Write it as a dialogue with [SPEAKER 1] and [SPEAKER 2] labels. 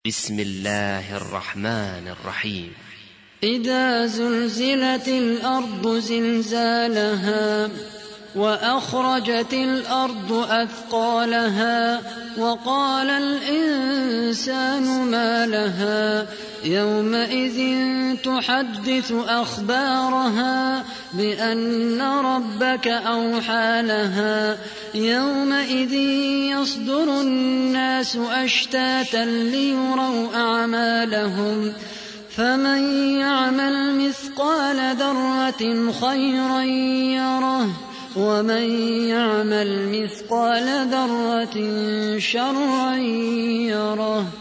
[SPEAKER 1] بسم الله الرحمن الرحيم.
[SPEAKER 2] إذا زلزلت الأرض زلزالها وأخرجت الأرض أثقالها وقال الإنسان ما لها يومئذ تحدث أخبارها بأن ربك أوحى لها يومئذ يصدر الناس أشتاتا ليروا أعمالهم فمن يعمل مثقال ذرة خيرا يره ومن يعمل مثقال ذرة شرا يره.